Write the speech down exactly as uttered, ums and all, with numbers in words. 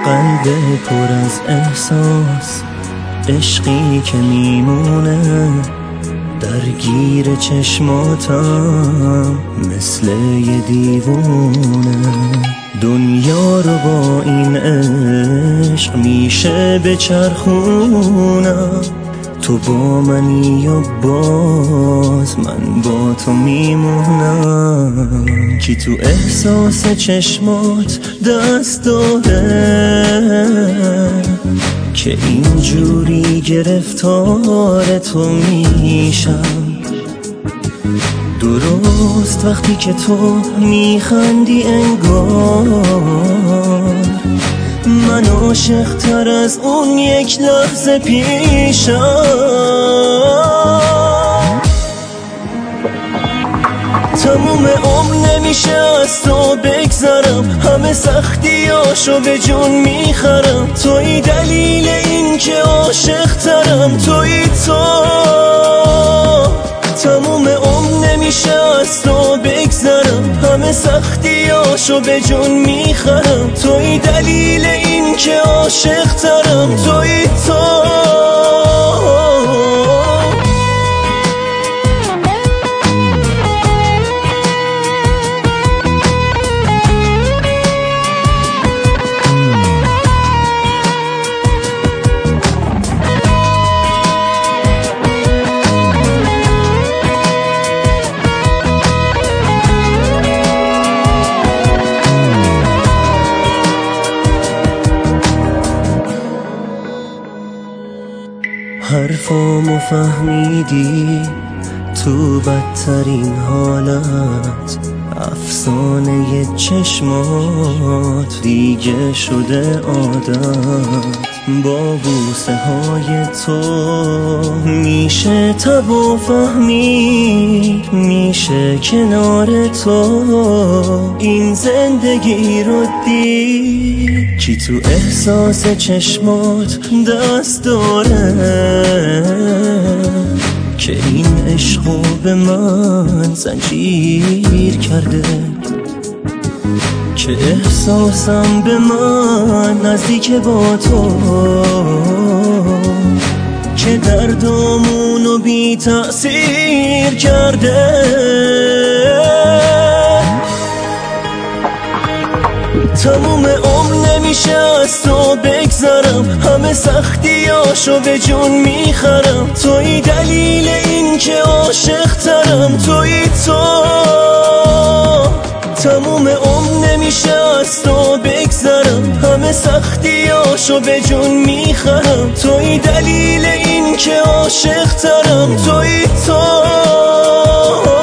قلب پر از احساس، عشقی که میمونه درگیر چشماتم مثل یه دیوونه. دنیا رو با این عشق میشه بچرخونم، تو با منی و باز من با تو میمونم. کی تو احساس چشمات دست داره که اینجوری گرفتار تو میشم؟ درست وقتی که تو میخندی انگار من عاشق تر از اون یک لحظه پیشم. تموم عمر نمیشه از تو بگذرم، همه سختیاشو به جون میخرم. توی دلیل این که عاشق ترم، توی تو. تموم عمر نمیشه از تو بگذرم، همه سختیاشو به جون میخرم. توی دلیل این که عاشق ترم، توی تو. حرفامو فهمیدی تو بدترین حالت، افسانه چشمات دیگه شده عادت. با بوسه های تو میشه تب و فهمید، میشه کنار تو این زندگی رو دید. کی تو احساس چشمات دست داره که این عشقو به من زنجیر کرده، که احساسم به من نزدیک با تو، که دردامونو بی تأثیر کرده. تموم عمر نمیشه از تو بگذرم، همه سختیاشو به جون میخرم. توی دلیل این که عاشق ترم، توی تو. تموم عمر نمیشه از تو بگذرم، همه سختیاشو به جون میخرم. توی دلیل این که عاشق ترم، توی تو.